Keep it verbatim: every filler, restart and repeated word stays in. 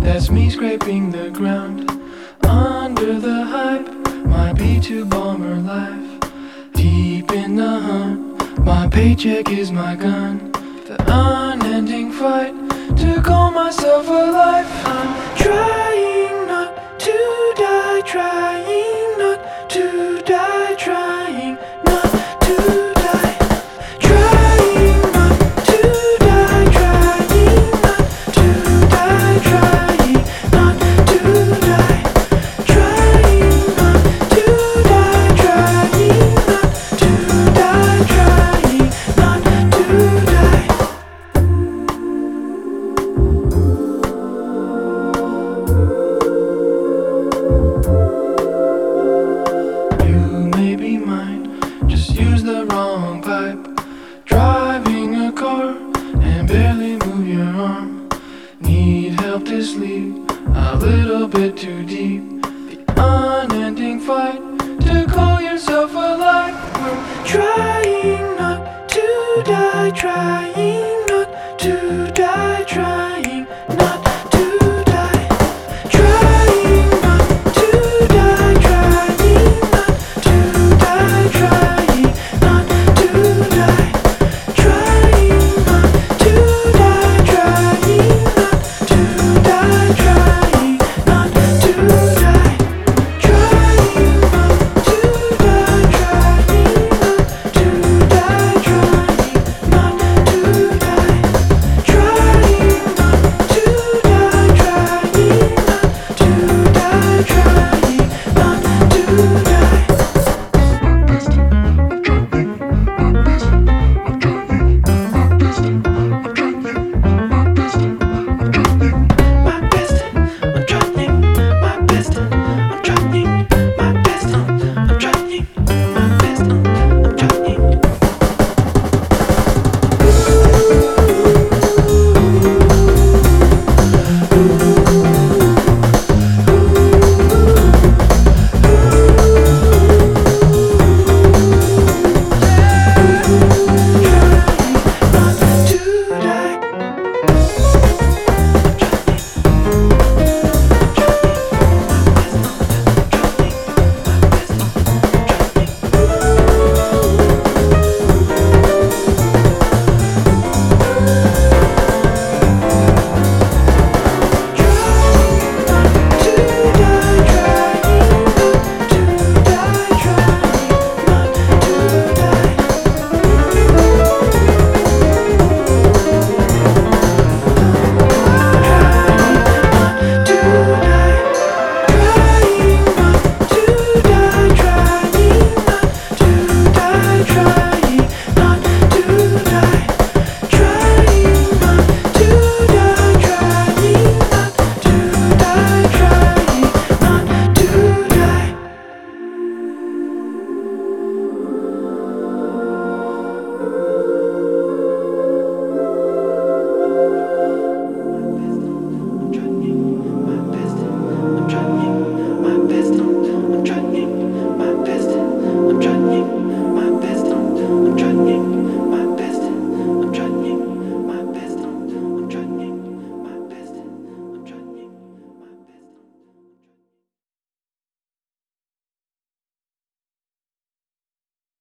That's me scraping the ground. Under the hype, my B two bomber life. Deep in the hunt, my paycheck is my gun. The unending fight to call myself alive. I'm trying not to die, trying not to die, trying not to die. Trying not to die, trying not to die, trying not to die. Trying not to die, trying not to die, trying not to die. You may be mine, just use the wrong pipe. Driving a car and barely move your arm. Need help to sleep, a little bit too deep. The unending fight